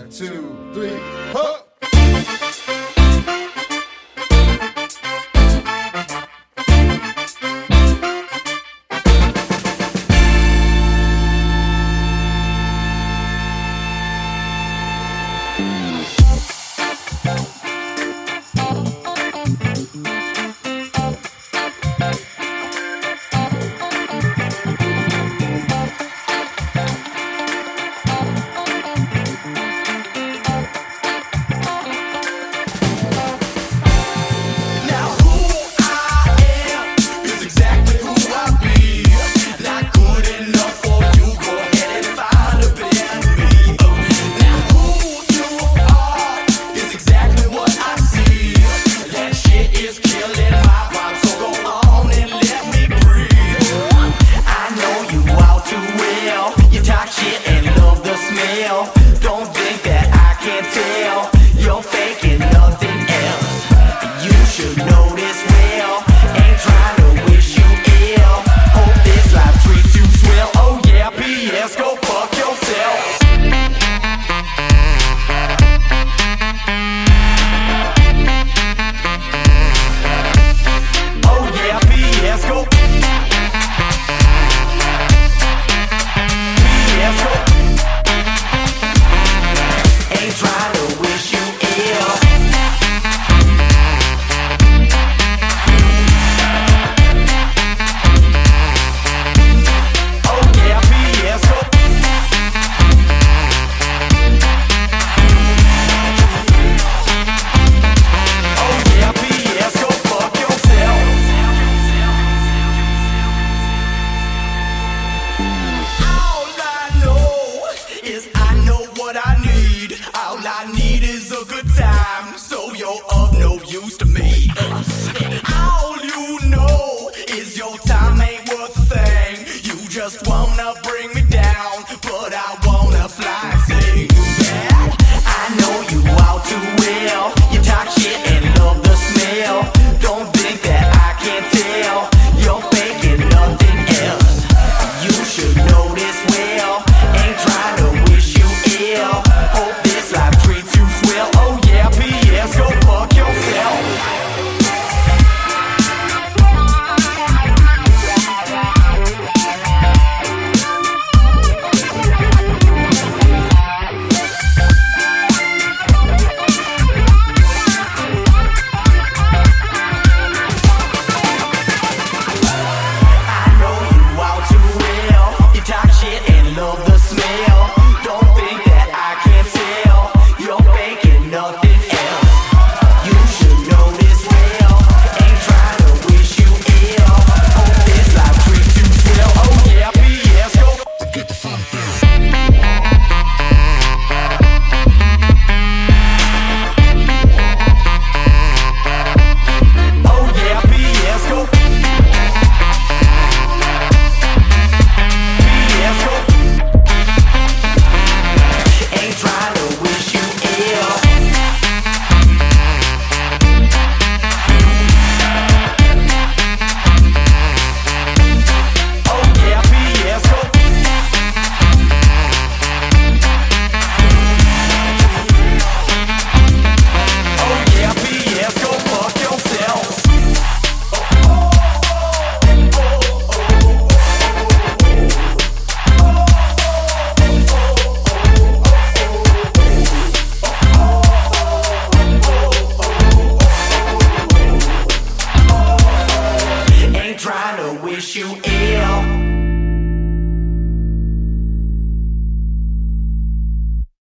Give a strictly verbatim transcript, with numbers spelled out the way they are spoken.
two, three, huh! All I need is a good time, so you're of no use to me. All you know is your time ain't worth a thing. You just wanna bring me down, but I wanna fly and say you back. I know you all too well. You talk shit and love the smell. Don't think that I can't tell. You're faking nothing else. You should know this well. Ain't trying to wish you ill. Hope this life treats you swell. Oh yeah, P S, go fuck yourself. Trying to wish you ill.